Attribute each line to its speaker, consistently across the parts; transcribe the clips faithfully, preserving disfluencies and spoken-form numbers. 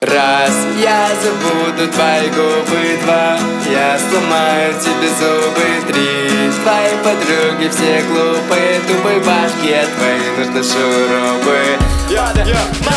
Speaker 1: Раз, я забуду твои губы. Два, я сломаю тебе зубы. Три, твои подруги все глупые, тупые башки, а твои нужны шурупы. Я, я,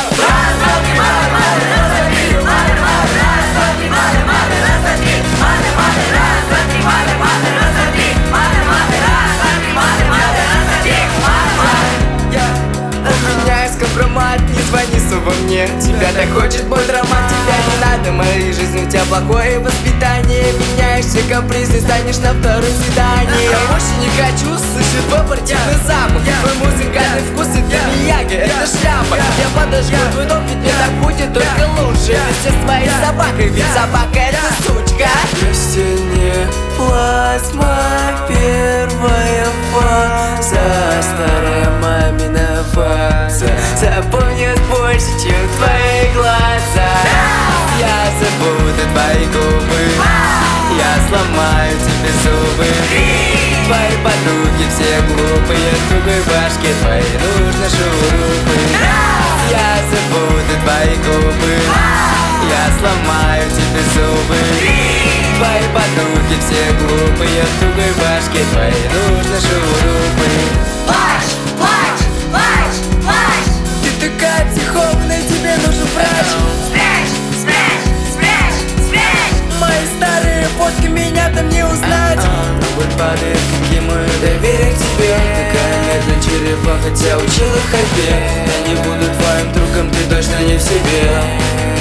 Speaker 1: компромат, не звони снова мне. Тебя так хочет мой роман, тебя не надо моей жизни. У тебя плохое воспитание, меняешься капризный, станешь на второе свидание. Я больше не хочу слышать твой партийный запах. Твой музыкальный вкус — это Мияги, это шляпа. Я подожгу твой дом, ведь мне так будет только лучше. Вместе с твоей собакой, ведь собака — это сучка. На стене плазма, первая фаза, старая мамина фаза запомнят больше, чем твои глаза. Я забуду твои губы, я сломаю тебе зубы. Твои подруги все глупые, тугой башке твоей нужны шурупы. Я забуду твои губы, я сломаю тебе зубы. Твои подруги все глупые, тугой башке твоей нужны шурупы.
Speaker 2: Плачь, плачь, плачь, плачь.
Speaker 1: Ты такая психованная, тебе нужен врач.
Speaker 2: Спрячь, спрячь, спрячь, спрячь.
Speaker 1: Мои старые фотки, меня там не узнать. Рубль падает, как и мое доверие к тебе. Такая медная черепа, хотя учила ходьбе. Я не буду твоим другом, ты точно не в себе.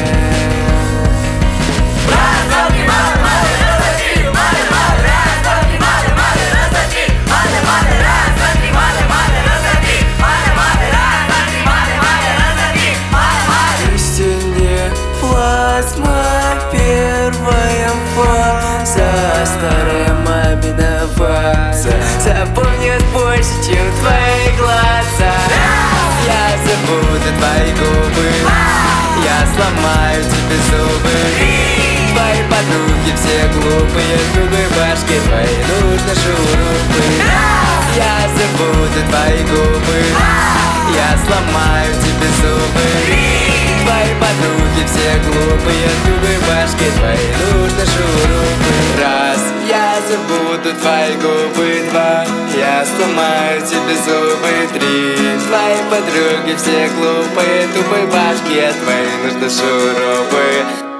Speaker 1: Первая фаза, старая мамина фаза запомнят больше, чем твои глаза. Я забуду твои губы, я сломаю тебе зубы. Твои подруги все глупые, тугой башке твоей нужны шурупы. Я забуду твои губы, я сломаю тебе зубы. Твои подруги все глупые, тугой башке твоей нужны шурупы. Раз, я забуду твои губы. Два, я сломаю тебе зубы. Три, твои подруги все глупые, тупой башки, а твоей нужны шурупы.